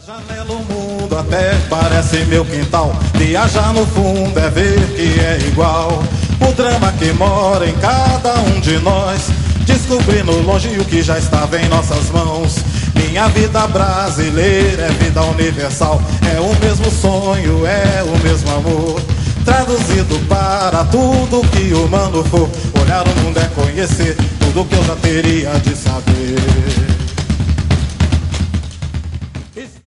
Janela o mundo até parece meu quintal. Viajar no fundo é ver que é igual. O drama que mora em cada um de nós, descobrindo longe o que já estava em nossas mãos. Minha vida brasileira é vida universal. É o mesmo sonho, é o mesmo amor, traduzido para tudo que humano for. Olhar o mundo é conhecer tudo que eu já teria de saber.